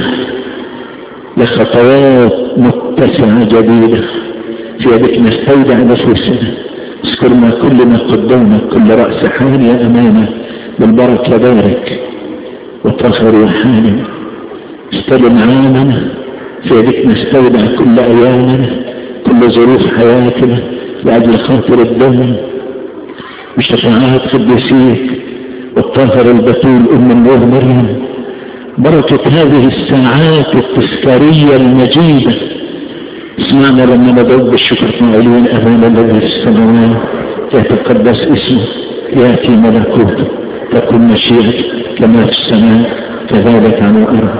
لخطوات متسعة جديدة. في يدك نستودع نفوسنا، اذكرنا كلنا قدامك، كل رأس حال يا أمانة بالبركة بارك وطهر وحالي. استلم عامنا، في يدك نستودع كل أيامنا، كل ظروف حياتنا لأجل خاطر الدم بشفاعات قديسيك والطاهر البتول أم النور مريم. بركة هذه الساعات التذكارية المجيدة، اسمعنا لما ندعو بالشكر معلين أمام الذي في السماوات، يتقدس اسمه، يأتي ملكوته، تكن مشيئته كما في السماء كذلك على الأرض.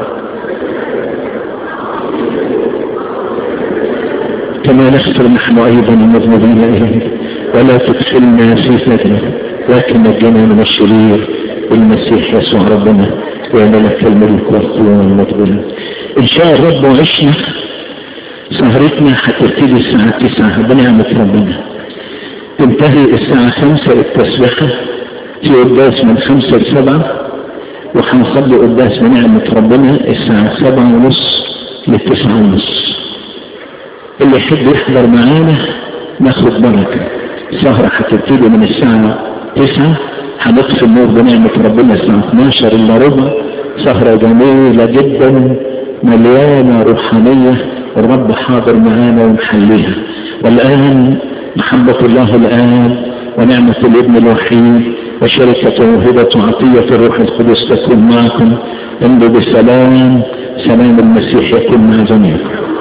كما نغفر نحن أيضا المذنبين إليك، ولا تدخلنا في فتنة لكن نجنا من الشرير بالمسيح يسوع ربنا، ولك الملك والقوة والمجد. إن شاء الرب وعشنا سهرتنا هتبتدي الساعة 9 بنعمة ربنا، تنتهي الساعة 5 التسبيحة، في قداس من 5 ل 7، وهنصلي قداس بنعمة ربنا الساعة 7:30 ل 9:30. اللي يحب يحضر معانا ناخد بركة. السهرة هتبتدي من الساعة 9، هنطفي النور بنعمة ربنا الساعة 12 إلا ربع. سهرة جميلة جدا مليانة روحانية، والرب حاضر معانا ونحليها. والآن محبة الله الآن ونعمة الابن الوحيد وشركة وهبة عطية الروح القدس تكون معكم. امضوا بسلام، سلام المسيح يكون مع جميعكم.